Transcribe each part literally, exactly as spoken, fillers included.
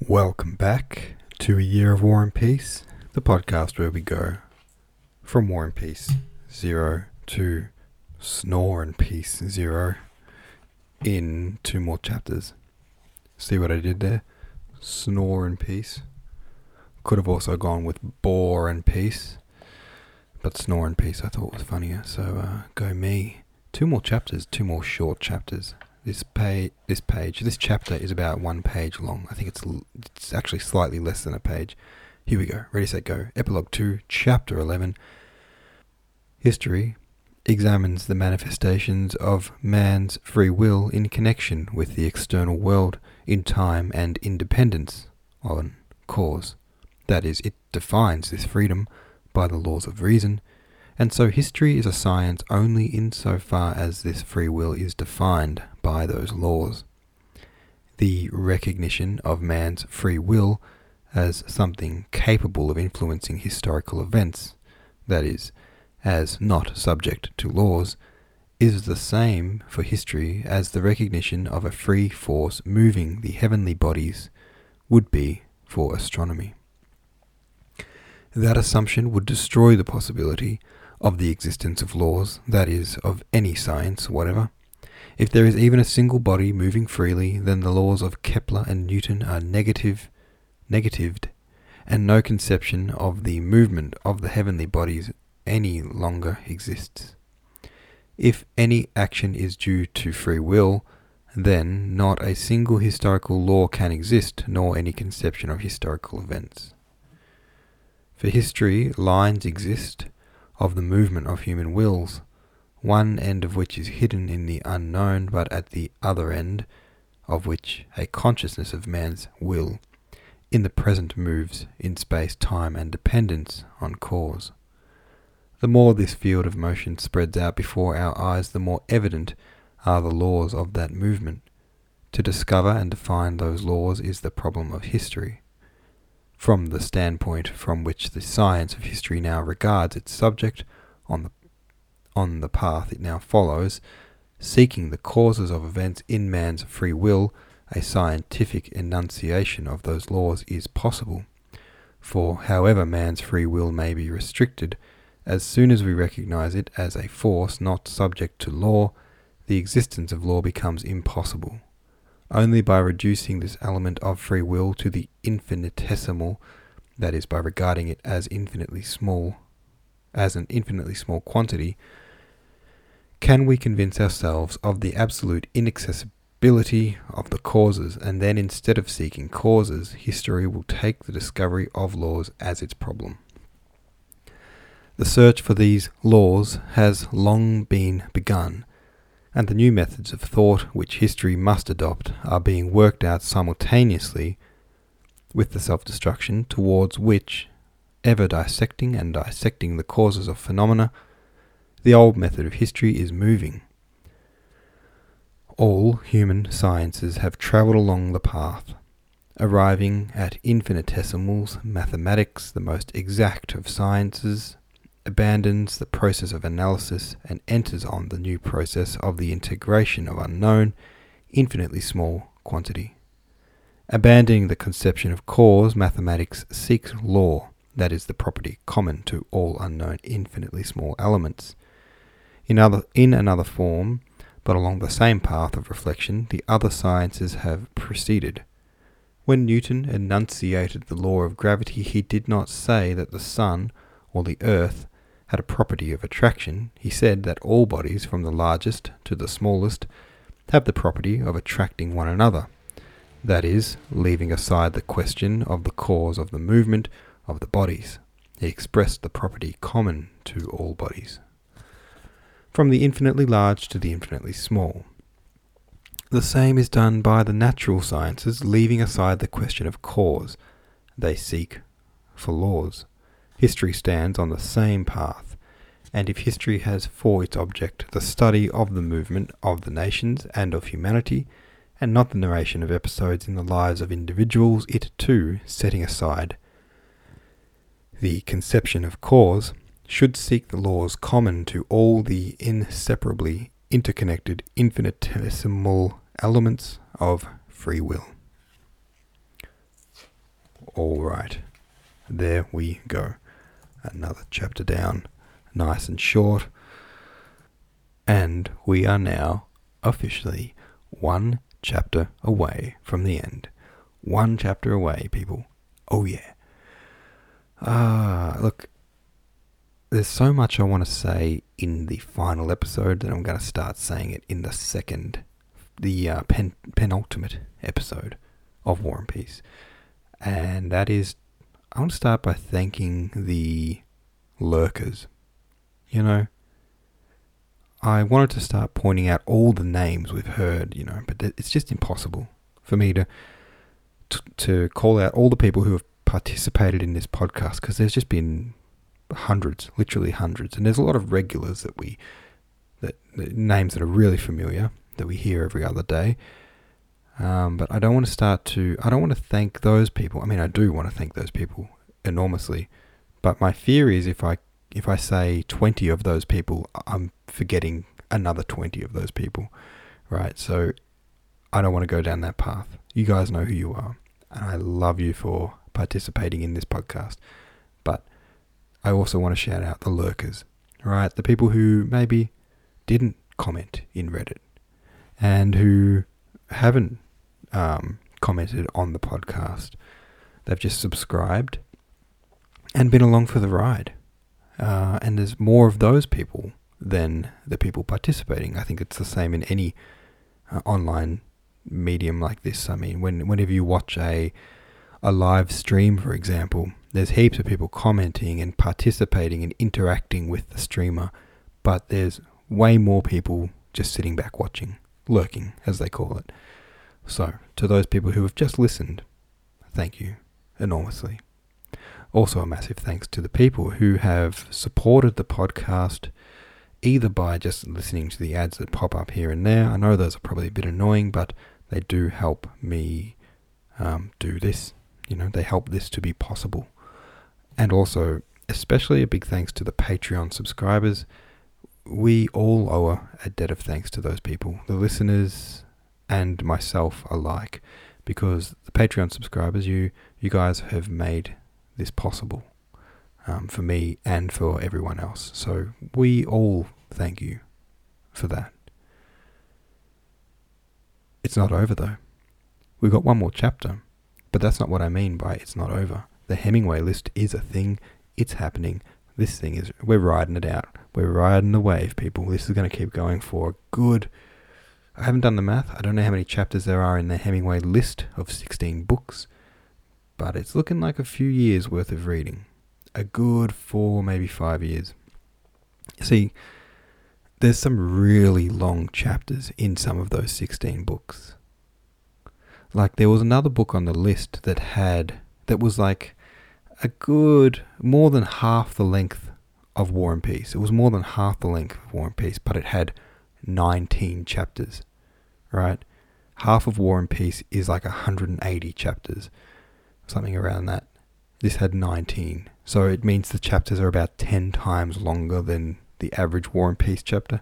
Welcome back to A Year of War and Peace, the podcast where we go from War and Peace Zero to Snore and Peace Zero in two more chapters. See what I did there? Snore and Peace. Could have also gone with Bore and Peace, but Snore and Peace I thought was funnier, so uh, go me. Two more chapters, two more short chapters. This page, this page, this chapter is about one page long. I think it's it's actually slightly less than a page. Here we go. Ready, set, go. Epilogue two, Chapter eleven. History examines the manifestations of man's free will in connection with the external world in time and independence on cause. That is, it defines this freedom by the laws of reason, and so history is a science only insofar as this free will is defined by those laws. The recognition of man's free will as something capable of influencing historical events, that is, as not subject to laws, is the same for history as the recognition of a free force moving the heavenly bodies would be for astronomy. That assumption would destroy the possibility of the existence of laws, that is, of any science whatever. If there is even a single body moving freely, then the laws of Kepler and Newton are negative, negatived, and no conception of the movement of the heavenly bodies any longer exists. If any action is due to free will, then not a single historical law can exist, nor any conception of historical events. For history, lines exist of the movement of human wills, one end of which is hidden in the unknown, but at the other end of which a consciousness of man's will in the present moves in space, time, and dependence on cause. The more this field of motion spreads out before our eyes, the more evident are the laws of that movement. To discover and define those laws is the problem of history. From the standpoint from which the science of history now regards its subject, on the on the path it now follows, seeking the causes of events in man's free will, a scientific enunciation of those laws is possible. For however man's free will may be restricted, as soon as we recognize it as a force not subject to law, the existence of law becomes impossible. Only by reducing this element of free will to the infinitesimal, that is, by regarding it as infinitely small, as an infinitely small quantity, can we convince ourselves of the absolute inaccessibility of the causes, and then instead of seeking causes, history will take the discovery of laws as its problem. The search for these laws has long been begun, and the new methods of thought which history must adopt are being worked out simultaneously with the self-destruction towards which, ever dissecting and dissecting the causes of phenomena, the old method of history is moving. All human sciences have travelled along the path, arriving at infinitesimals. Mathematics, the most exact of sciences, abandons the process of analysis and enters on the new process of the integration of unknown, infinitely small quantity. Abandoning the conception of cause, mathematics seeks law, that is the property common to all unknown infinitely small elements. In other, in another form, but along the same path of reflection, the other sciences have proceeded. When Newton enunciated the law of gravity, he did not say that the sun or the earth had a property of attraction. He said that all bodies, from the largest to the smallest, have the property of attracting one another. That is, leaving aside the question of the cause of the movement of the bodies, he expressed the property common to all bodies. From the infinitely large to the infinitely small. The same is done by the natural sciences, leaving aside the question of cause. They seek for laws. History stands on the same path, and if history has for its object the study of the movement of the nations and of humanity, and not the narration of episodes in the lives of individuals, it too, setting aside the conception of cause, should seek the laws common to all the inseparably interconnected infinitesimal elements of free will. All right. There we go. Another chapter down. Nice and short. And we are now officially one chapter away from the end. One chapter away, people. Oh yeah. Ah, look, there's so much I want to say in the final episode that I'm going to start saying it in the second, the uh, pen, penultimate episode of War and Peace. And that is, I want to start by thanking the lurkers. You know, I wanted to start pointing out all the names we've heard, you know, but it's just impossible for me to to, to call out all the people who have participated in this podcast, because there's just been hundreds, literally hundreds, and there's a lot of regulars that we, that, that names that are really familiar that we hear every other day. Um, but I don't want to start to, I don't want to thank those people. I mean, I do want to thank those people enormously, but my fear is if I if I say twenty of those people, I'm forgetting another twenty of those people, right? So I don't want to go down that path. You guys know who you are, and I love you for participating in this podcast. But I also want to shout out the lurkers, right? The people who maybe didn't comment in Reddit and who haven't um, commented on the podcast. They've just subscribed and been along for the ride. Uh, and there's more of those people than the people participating. I think it's the same in any uh, online medium like this. I mean, when whenever you watch a a live stream, for example, there's heaps of people commenting and participating and interacting with the streamer, but there's way more people just sitting back watching, lurking, as they call it. So, to those people who have just listened, thank you enormously. Also, a massive thanks to the people who have supported the podcast, either by just listening to the ads that pop up here and there. I know those are probably a bit annoying, but they do help me um, do this. You know, they help this to be possible. And also, especially a big thanks to the Patreon subscribers. We all owe a debt of thanks to those people, the listeners and myself alike, because the Patreon subscribers, you you guys have made this possible um, for me and for everyone else. So we all thank you for that. It's not over though. We've got one more chapter, but that's not what I mean by it's not over. The Hemingway list is a thing. It's happening. This thing is, we're riding it out. We're riding the wave, people. This is going to keep going for a good, I haven't done the math. I don't know how many chapters there are in the Hemingway list of sixteen books, but it's looking like a few years worth of reading. A good four, maybe five years. See, there's some really long chapters in some of those sixteen books. Like, there was another book on the list that had, that was like a good, more than half the length of War and Peace. It was more than half the length of War and Peace, but it had nineteen chapters, right? Half of War and Peace is like one hundred eighty chapters. Something around that. This had nineteen. So it means the chapters are about ten times longer than the average War and Peace chapter.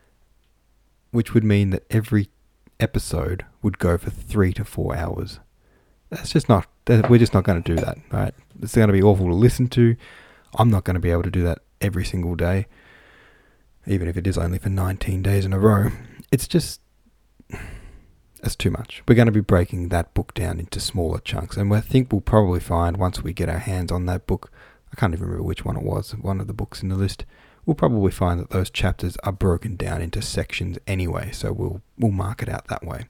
Which would mean that every episode would go for three to four hours. That's just not, we're just not going to do that, right? It's going to be awful to listen to. I'm not going to be able to do that every single day. Even if it is only for nineteen days in a row. It's just, that's too much. We're going to be breaking that book down into smaller chunks. And I think we'll probably find, once we get our hands on that book, I can't even remember which one it was, one of the books in the list, we'll probably find that those chapters are broken down into sections anyway. So we'll we'll mark it out that way.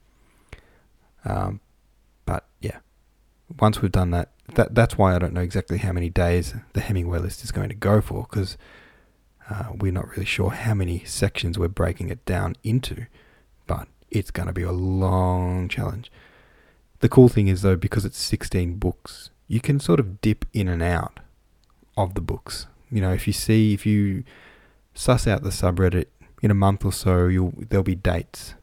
Um, but yeah, once we've done that, that, that's why I don't know exactly how many days the Hemingway list is going to go for, because uh, we're not really sure how many sections we're breaking it down into. But it's going to be a long challenge. The cool thing is, though, because it's sixteen books, you can sort of dip in and out of the books. You know, if you see, if you suss out the subreddit in a month or so, you'll there'll be dates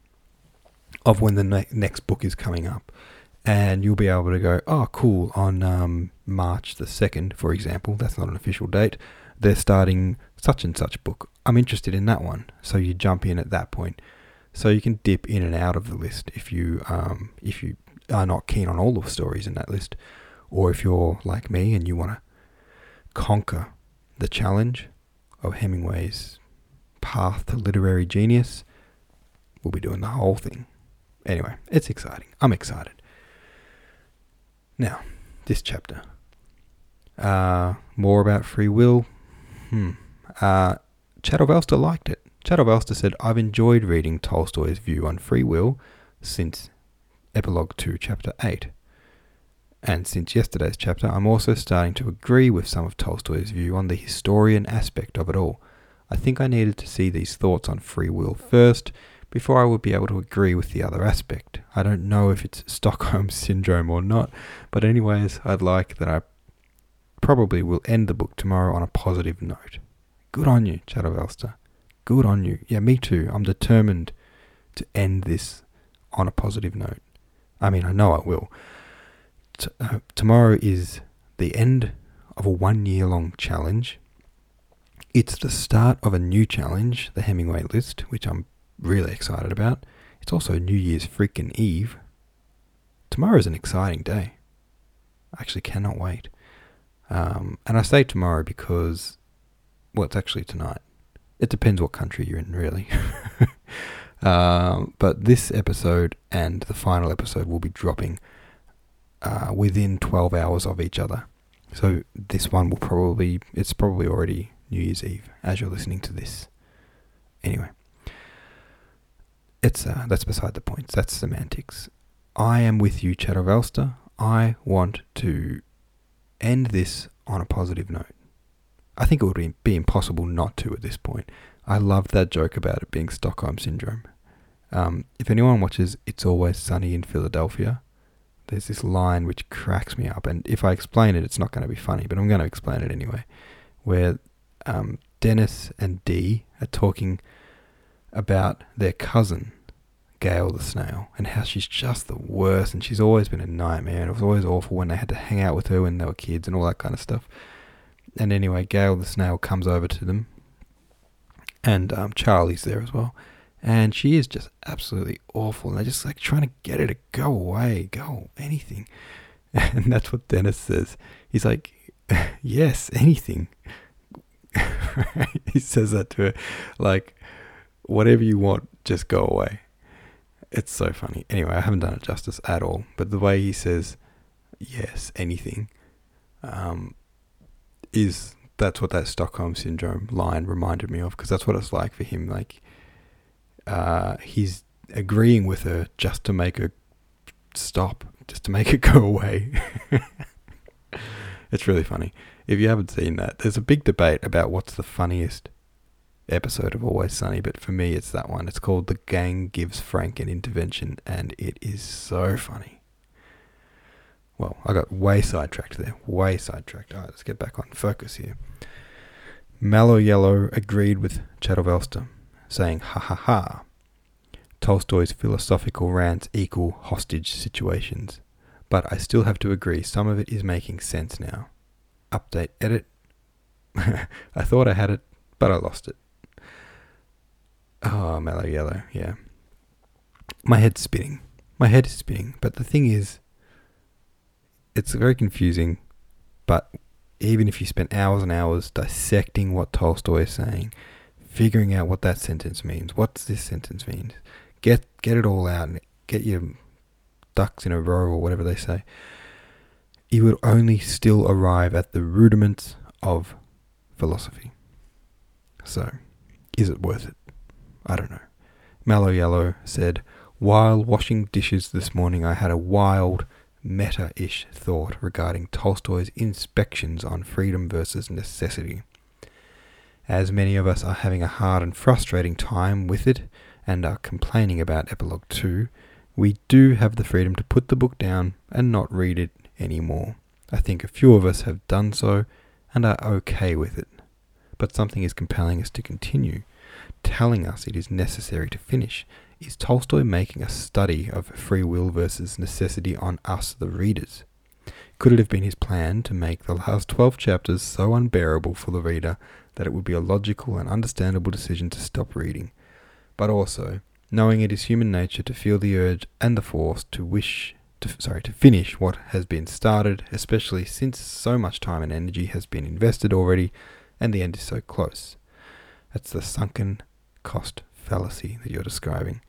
of when the ne- next book is coming up. And you'll be able to go, oh, cool, on um, March the second, for example, that's not an official date, they're starting such and such book. I'm interested in that one. So you jump in at that point. So you can dip in and out of the list if you um, if you are not keen on all the stories in that list. Or if you're like me and you want to conquer the challenge of Hemingway's path to literary genius, we'll be doing the whole thing. Anyway, it's exciting. I'm excited. Now, this chapter. Uh, more about free will. Hmm. Uh, Chadovelstor liked it. Chadovelstor said, I've enjoyed reading Tolstoy's view on free will since Epilogue two, Chapter eight. And since yesterday's chapter, I'm also starting to agree with some of Tolstoy's view on the historian aspect of it all. I think I needed to see these thoughts on free will first before I would be able to agree with the other aspect. I don't know if it's Stockholm Syndrome or not, but anyways, I'd like that I probably will end the book tomorrow on a positive note. Good on you, Chadovelstor. Good on you. Yeah, me too. I'm determined to end this on a positive note. I mean, I know I will. T- uh, tomorrow is the end of a one-year-long challenge. It's the start of a new challenge, the Hemingway list, which I'm really excited about. It's also New Year's freaking Eve. Tomorrow is an exciting day. I actually cannot wait. Um, and I say tomorrow because, well, it's actually tonight. It depends what country you're in, really. um, but this episode and the final episode will be dropping uh, within twelve hours of each other. So this one will probably, it's probably already New Year's Eve as you're listening to this. Anyway, it's uh, that's beside the point. That's semantics. I am with you, Chadovelstor. I want to end this on a positive note. I think it would be impossible not to at this point. I loved that joke about it being Stockholm Syndrome. Um, if anyone watches It's Always Sunny in Philadelphia, there's this line which cracks me up. And if I explain it, it's not going to be funny, but I'm going to explain it anyway. Where um, Dennis and Dee are talking about their cousin, Gail the snail, and how she's just the worst, and she's always been a nightmare, and it was always awful when they had to hang out with her when they were kids and all that kind of stuff. And anyway, Gail the snail comes over to them, and um, Charlie's there as well, and she is just absolutely awful, and they're just like trying to get her to go away, go anything. And that's what Dennis says. He's like, yes, anything. He says that to her, like, whatever you want, just go away. It's so funny. Anyway, I haven't done it justice at all, but the way he says, yes, anything, um, is, that's what that Stockholm Syndrome line reminded me of, because that's what it's like for him. Like, uh, he's agreeing with her just to make her stop, just to make her go away. It's really funny. If you haven't seen that, there's a big debate about what's the funniest episode of Always Sunny, but for me it's that one. It's called The Gang Gives Frank an Intervention, and it is so funny. Well, I got way sidetracked there, way sidetracked. Alright, let's get back on focus here. Mallow Yellow agreed with Chadovelstor, saying, ha ha ha, Tolstoy's philosophical rants equal hostage situations, but I still have to agree some of it is making sense now. Update edit. I thought I had it, but I lost it. Oh, Mallow Yellow, yeah. My head's spinning. My head is spinning. But the thing is, it's very confusing. But even if you spent hours and hours dissecting what Tolstoy is saying, figuring out what that sentence means, what's this sentence means, get get it all out and get your ducks in a row or whatever they say, you would only still arrive at the rudiments of philosophy. So, is it worth it? I don't know. Mallow Yellow said, while washing dishes this morning, I had a wild, meta-ish thought regarding Tolstoy's inspections on freedom versus necessity. As many of us are having a hard and frustrating time with it and are complaining about Epilogue two, we do have the freedom to put the book down and not read it anymore. I think a few of us have done so and are okay with it. But something is compelling us to continue, telling us it is necessary to finish. Is Tolstoy making a study of free will versus necessity on us, the readers? Could it have been his plan to make the last twelve chapters so unbearable for the reader that it would be a logical and understandable decision to stop reading? But also, knowing it is human nature to feel the urge and the force to wish to, sorry, to finish what has been started, especially since so much time and energy has been invested already and the end is so close. That's the sunken cost fallacy that you're describing.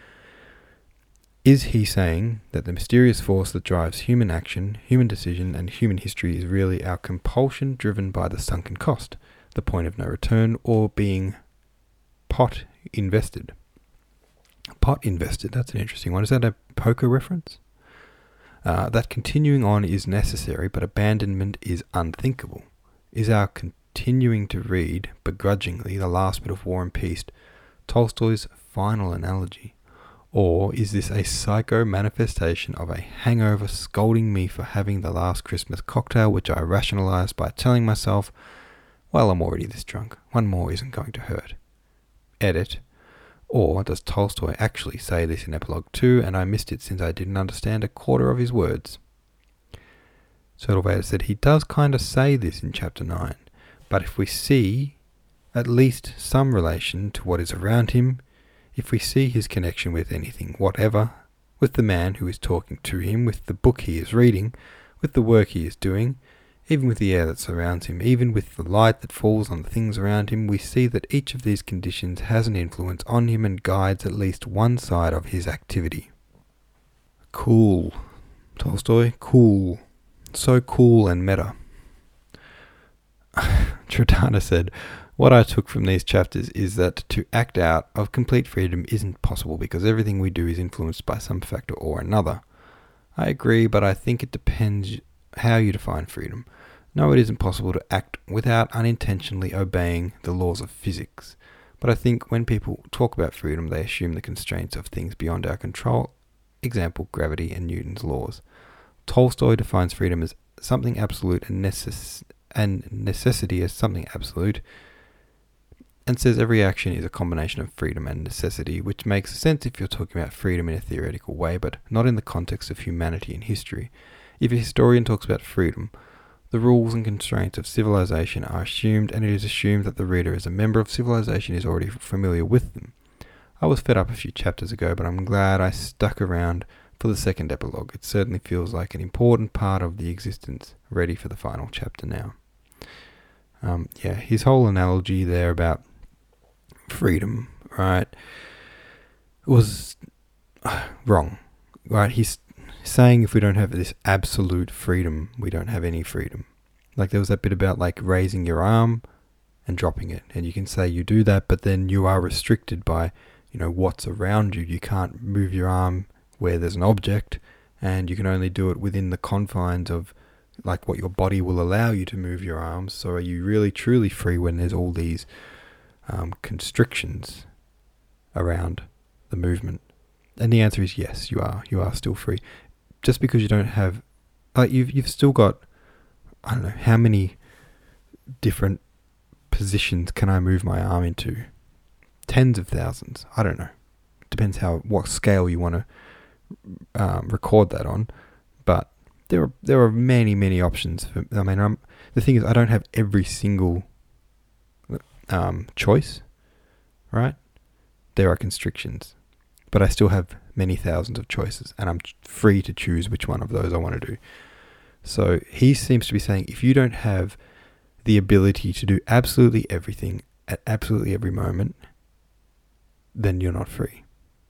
Is he saying that the mysterious force that drives human action, human decision, and human history is really our compulsion driven by the sunken cost, the point of no return, or being pot invested? Pot invested, that's an interesting one. Is that a poker reference? Uh, that continuing on is necessary, but abandonment is unthinkable. Is our continuing to read, begrudgingly, the last bit of War and Peace Tolstoy's final analogy? Or is this a psycho manifestation of a hangover scolding me for having the last Christmas cocktail, which I rationalized by telling myself, well, I'm already this drunk, one more isn't going to hurt? Edit. Or does Tolstoy actually say this in Epilogue two, and I missed it since I didn't understand a quarter of his words? Sodelvader said he does kind of say this in Chapter nine, but if we see at least some relation to what is around him, if we see his connection with anything whatever, with the man who is talking to him, with the book he is reading, with the work he is doing, even with the air that surrounds him, even with the light that falls on the things around him, we see that each of these conditions has an influence on him and guides at least one side of his activity. Cool. Tolstoy, cool. So cool and meta. Tridana said, what I took from these chapters is that to act out of complete freedom isn't possible because everything we do is influenced by some factor or another. I agree, but I think it depends how you define freedom. No, it isn't possible to act without unintentionally obeying the laws of physics. But I think when people talk about freedom, they assume the constraints of things beyond our control. Example, gravity and Newton's laws. Tolstoy defines freedom as something absolute and, necess- and necessity as something absolute, and says every action is a combination of freedom and necessity, which makes sense if you're talking about freedom in a theoretical way, but not in the context of humanity and history. If a historian talks about freedom, the rules and constraints of civilization are assumed, and it is assumed that the reader as a member of civilization is already familiar with them. I was fed up a few chapters ago, but I'm glad I stuck around for the second epilogue. It certainly feels like an important part of the existence, ready for the final chapter now. Um, yeah, his whole analogy there about freedom, right, was uh, wrong, right? He's saying if we don't have this absolute freedom, we don't have any freedom. Like there was that bit about like raising your arm and dropping it, and you can say you do that, but then you are restricted by, you know, what's around you. You can't move your arm where there's an object, and you can only do it within the confines of like what your body will allow you to move your arms. So are you really truly free when there's all these um, constrictions around the movement? And the answer is yes, you are. You are still free. Just because you don't have, like you've you've still got, I don't know, how many different positions can I move my arm into? Tens of thousands. I don't know. Depends how what scale you want to um, record that on. But there are there are many many options. For, I mean, I'm, the thing is, I don't have every single um, choice, right? There are constrictions, but I still have many thousands of choices, and I'm free to choose which one of those I want to do. So he seems to be saying if you don't have the ability to do absolutely everything at absolutely every moment, then you're not free.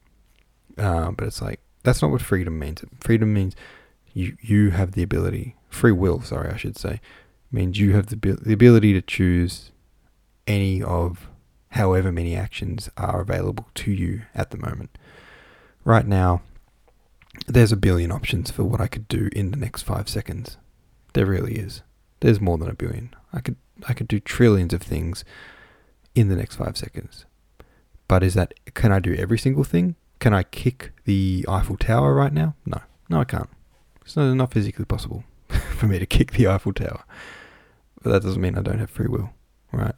Uh, but it's like, that's not what freedom means. Freedom means you you have the ability, free will, sorry, I should say, means you have the, the ability to choose any of however many actions are available to you at the moment. Right now, there's a billion options for what I could do in the next five seconds. There really is. There's more than a billion. I could I could do trillions of things in the next five seconds. But is that, can I do every single thing? Can I kick the Eiffel Tower right now? No. No, I can't. It's not, not physically possible for me to kick the Eiffel Tower. But that doesn't mean I don't have free will, right?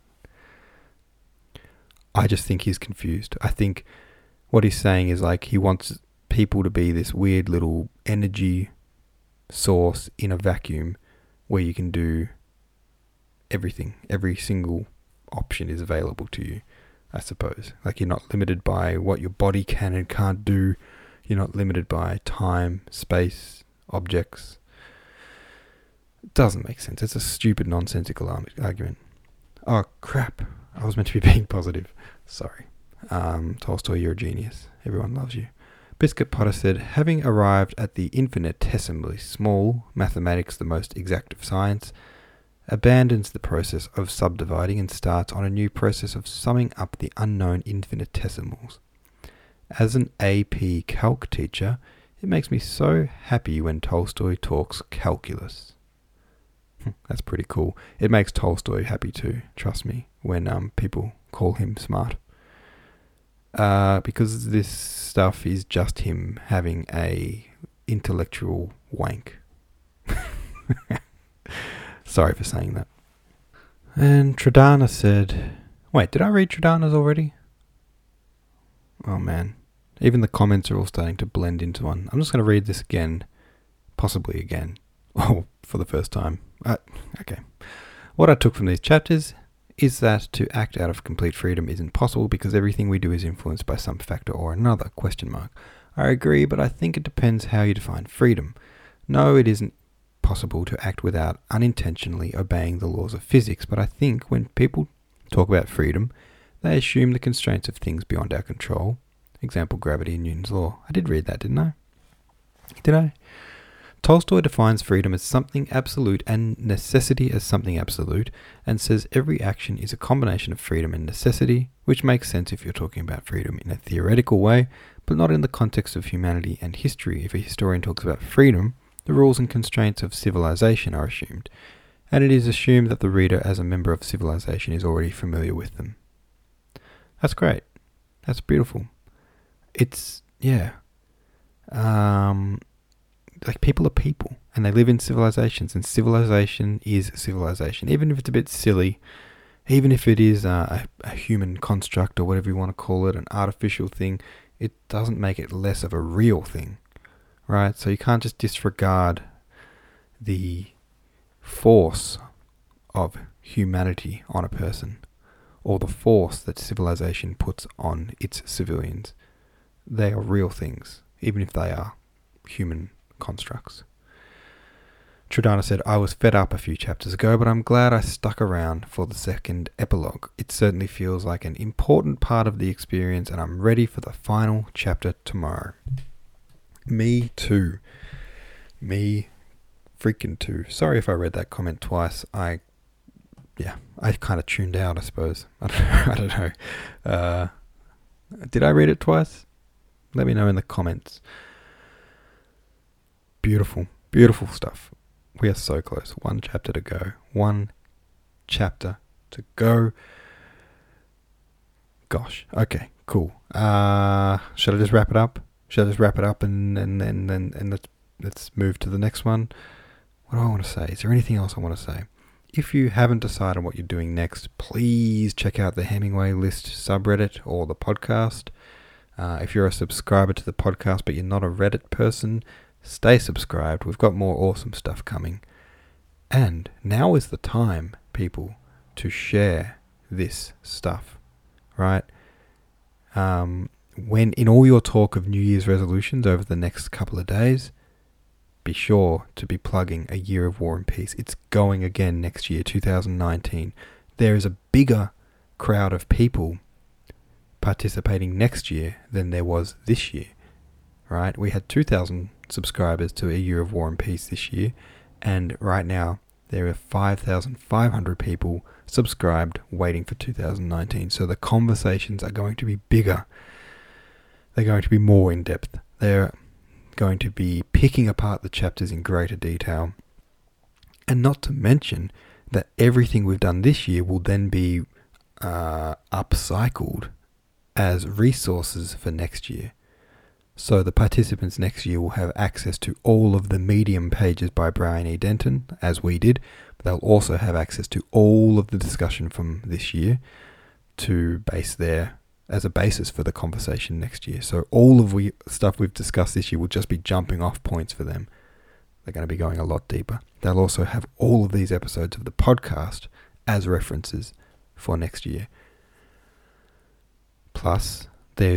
I just think he's confused. I think what he's saying is like he wants people to be this weird little energy source in a vacuum where you can do everything. Every single option is available to you, I suppose. Like you're not limited by what your body can and can't do. You're not limited by time, space, objects. It doesn't make sense. It's a stupid, nonsensical argument. Oh, crap. I was meant to be being positive. Sorry. Um, Tolstoy, you're a genius. Everyone loves you. Biscuit Potter said, having arrived at the infinitesimally small, mathematics the most exact of science, abandons the process of subdividing and starts on a new process of summing up the unknown infinitesimals. As an A P Calc teacher, it makes me so happy when Tolstoy talks calculus. That's pretty cool. It makes Tolstoy happy too, trust me, when um people call him smart. Uh, because this stuff is just him having a intellectual wank. Sorry for saying that. And Tradana said... Wait, did I read Tradana's already? Oh man. Even the comments are all starting to blend into one. I'm just going to read this again. Possibly again. Oh, for the first time. Uh, okay. What I took from these chapters is that to act out of complete freedom isn't possible because everything we do is influenced by some factor or another, question mark. I agree, but I think it depends how you define freedom. No, it isn't possible to act without unintentionally obeying the laws of physics, but I think when people talk about freedom, they assume the constraints of things beyond our control. Example, gravity and Newton's law. I did read that, didn't I? Did I? Tolstoy defines freedom as something absolute and necessity as something absolute, and says every action is a combination of freedom and necessity, which makes sense if you're talking about freedom in a theoretical way, but not in the context of humanity and history. If a historian talks about freedom, the rules and constraints of civilization are assumed, and it is assumed that the reader as a member of civilization is already familiar with them. That's great. That's beautiful. It's, yeah. Um... Like, people are people, and they live in civilizations, and civilization is civilization. Even if it's a bit silly, even if it is uh, a, a human construct or whatever you want to call it, an artificial thing, it doesn't make it less of a real thing, right? So you can't just disregard the force of humanity on a person, or the force that civilization puts on its civilians. They are real things, even if they are human constructs. Tradana said, I was fed up a few chapters ago, but I'm glad I stuck around for the second epilogue. It certainly feels like an important part of the experience, and I'm ready for the final chapter tomorrow. Me too. Me freaking too. Sorry if I read that comment twice. I, yeah, I kind of tuned out, I suppose. I don't know. I don't know. Uh, did I read it twice? Let me know in the comments. Beautiful, beautiful stuff. We are so close. One chapter to go. One chapter to go. Gosh. Okay, cool. Uh, should I just wrap it up? Should I just wrap it up and and and and, and let's let's move to the next one? What do I want to say? Is there anything else I want to say? If you haven't decided what you're doing next, please check out the Hemingway List subreddit or the podcast. Uh, if you're a subscriber to the podcast but you're not a Reddit person, stay subscribed. We've got more awesome stuff coming. And now is the time, people, to share this stuff, right? Um, when in all your talk of New Year's resolutions over the next couple of days, be sure to be plugging A Year of War and Peace. It's going again next year, two thousand nineteen. There is a bigger crowd of people participating next year than there was this year, right? We had two thousand subscribers to A Year of War and Peace this year, and right now there are five thousand five hundred people subscribed waiting for two thousand nineteen. So the conversations are going to be bigger. They're going to be more in depth. They're going to be picking apart the chapters in greater detail. And not to mention that everything we've done this year will then be uh, upcycled as resources for next year. So the participants next year will have access to all of the Medium pages by Brian E. Denton, as we did, but they'll also have access to all of the discussion from this year to base their, as a basis for the conversation next year. So all of the stuff we've discussed this year will just be jumping off points for them. They're going to be going a lot deeper. They'll also have all of these episodes of the podcast as references for next year. Plus, there's a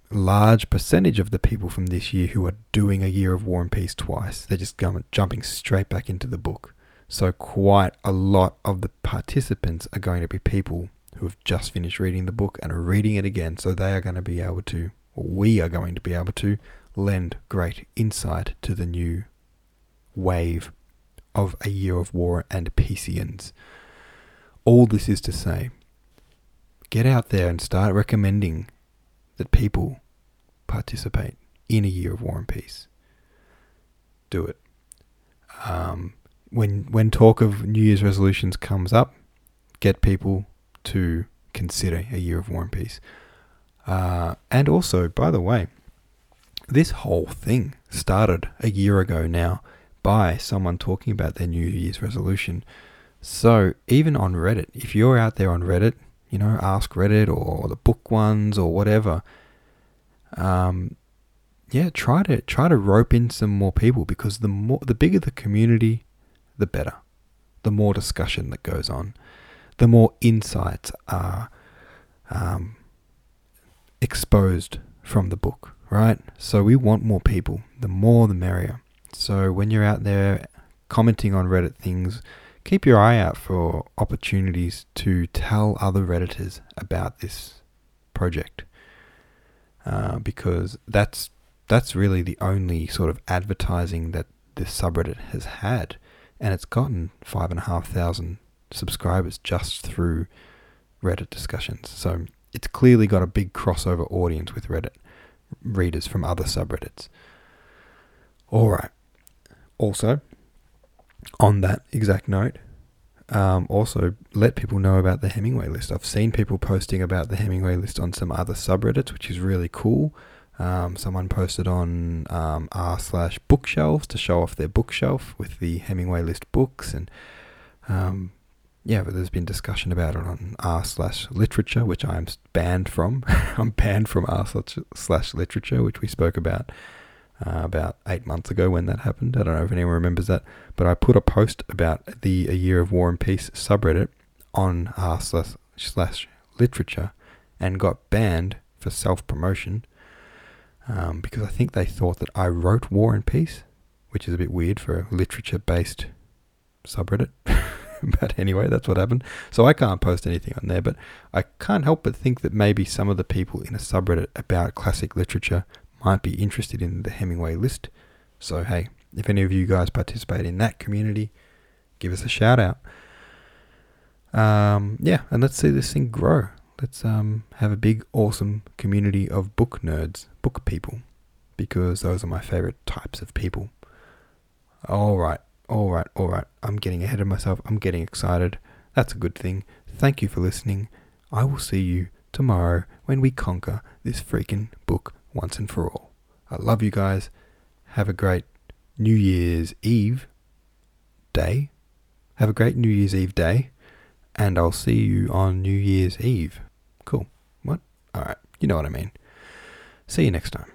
large percentage of the people from this year who are doing A Year of War and Peace twice. They're just going, jumping straight back into the book. So quite a lot of the participants are going to be people who have just finished reading the book and are reading it again. So they are going to be able to, or we are going to be able to, lend great insight to the new wave of A Year of War and Peaceans. All this is to say, get out there and start recommending that people participate in A Year of War and Peace. Do it. Um, when when talk of New Year's resolutions comes up, get people to consider A Year of War and Peace. Uh, and also, by the way, this whole thing started a year ago now by someone talking about their New Year's resolution. So even on Reddit, if you're out there on Reddit, you know, Ask Reddit or the book ones or whatever, um, yeah, try to try to rope in some more people, because the more, the bigger the community, the better. The more discussion that goes on, the more insights are um, exposed from the book, right? So we want more people. The more, the merrier. So when you're out there commenting on Reddit things, keep your eye out for opportunities to tell other Redditors about this project, uh, because that's that's really the only sort of advertising that this subreddit has had, and it's gotten five and a half thousand subscribers just through Reddit discussions. So it's clearly got a big crossover audience with Reddit readers from other subreddits. All right. Also, on that exact note, um, also let people know about the Hemingway list. I've seen people posting about the Hemingway list on some other subreddits, which is really cool. Um, someone posted on um, r slash bookshelves to show off their bookshelf with the Hemingway list books, and um, yeah, but there's been discussion about it on r slash literature, which I'm banned from. I'm banned from r slash literature, which we spoke about uh, about eight months ago when that happened. I don't know if anyone remembers that, but I put a post about the A Year of War and Peace subreddit on r slash slash literature and got banned for self-promotion. Um, because I think they thought that I wrote War and Peace, which is a bit weird for a literature-based subreddit. But anyway, that's what happened. So I can't post anything on there, but I can't help but think that maybe some of the people in a subreddit about classic literature might be interested in the Hemingway list. So hey, if any of you guys participate in that community, give us a shout out. Um, yeah, and let's see this thing grow. Let's um, have a big, awesome community of book nerds, book people, because those are my favorite types of people. All right, all right, all right. I'm getting ahead of myself. I'm getting excited. That's a good thing. Thank you for listening. I will see you tomorrow when we conquer this freaking book once and for all. I love you guys. Have a great New Year's Eve day. Have a great New Year's Eve day. And I'll see you on New Year's Eve. Cool. What? Alright. You know what I mean. See you next time.